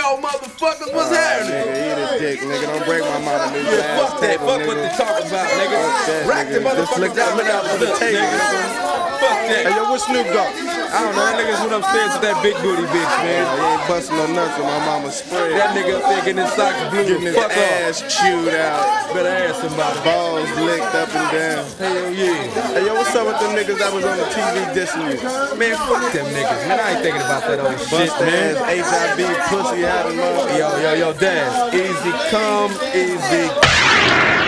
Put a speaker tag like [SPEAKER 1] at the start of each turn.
[SPEAKER 1] Yo, motherfuckers, what's happening?
[SPEAKER 2] Nigga, eat a dick, nigga. Don't break my mama new
[SPEAKER 1] Yeah, fuck that. Fuck what they talk about, nigga. Rack the motherfuckers down
[SPEAKER 2] look out for the table, nigga.
[SPEAKER 1] Fuck that.
[SPEAKER 2] Hey, yo, where Snoop go?
[SPEAKER 1] I don't know, that nigga's went upstairs with that big booty bitch, man.
[SPEAKER 2] He ain't busting no nuts with my mama's spread.
[SPEAKER 1] That nigga up there getting his socks blue
[SPEAKER 2] Getting
[SPEAKER 1] and
[SPEAKER 2] his
[SPEAKER 1] fuck
[SPEAKER 2] ass chewed out.
[SPEAKER 1] Better ask somebody.
[SPEAKER 2] Balls licked up and down.
[SPEAKER 1] Hell yeah.
[SPEAKER 2] Hey, yo, what's up with them niggas that was on the TV dissing you?
[SPEAKER 1] Man, fuck them niggas, man. I ain't thinking about that old shit,
[SPEAKER 2] Bust
[SPEAKER 1] man.
[SPEAKER 2] ass, HIV, pussy out of mother.
[SPEAKER 1] Yo, Daz. Easy come, easy.